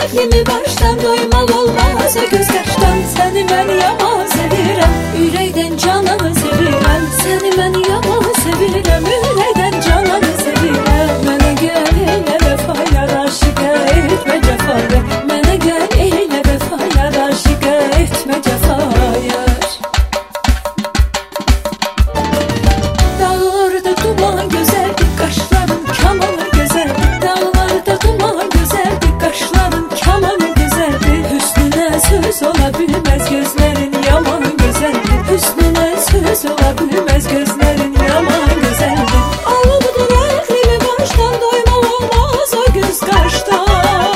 rənglimi başdan doymaq olmaz o göz qaşdan. Səni mən yaman sevirəm, ürəkdən cananı sevirəm. Səni mən yaman sevirəm, ürəkdən cananı sevirəm. Mənə gəl elə vəfaya aşiqə etmə cəfaya. Mənə gəl elə vəfaya aşiqə etmə cəfaya. Dağlarda duman gözəldir, qaşların kamanı gözəldir. Dağlarda duman gözəldir, qaşların kamanı gözəldir. Hüsnünə söz ola bilməz, gözlərin yaman gözəldir. Hüsnünə söz ola bilməz, gözlərin yaman gözəldir. Alıbdır rənglimi başdan doymaq olmaz o göz qaşdan.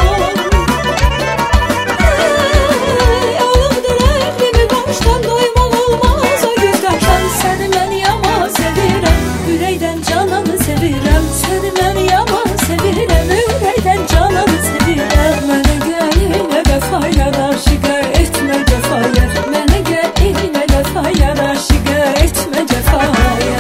Alıbdır rənglimi başdan doymaq olmaz o göz qaşdan. Səni mən yaman sevirəm, ürəkdən cananı sevirəm. Səni mən yaman sevirəm, ürəkdən cananı sevirəm. Mənə gəl elə vəfaya aşiqə etmə cəfaya. Mənə gəl elə vəfaya aşiqə etmə cəfaya.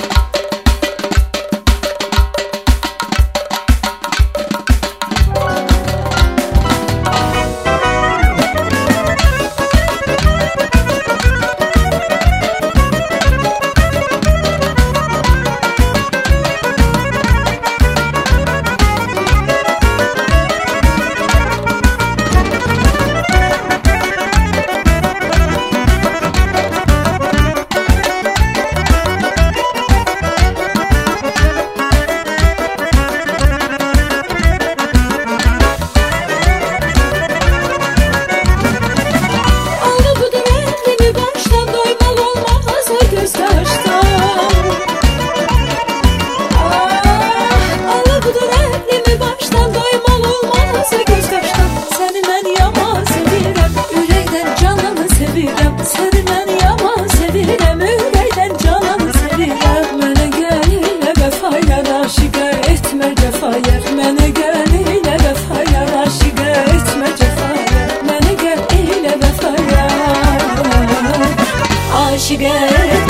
Səni mən yaman sevirəm, ürəkdən cananı sevirəm. Mənə gəl elə vəfaya aşiqə etmə cəfaya. Mənə gəl elə vəfaya aşiqə etmə cəfaya. Mənə gəl elə vəfaya aşiqə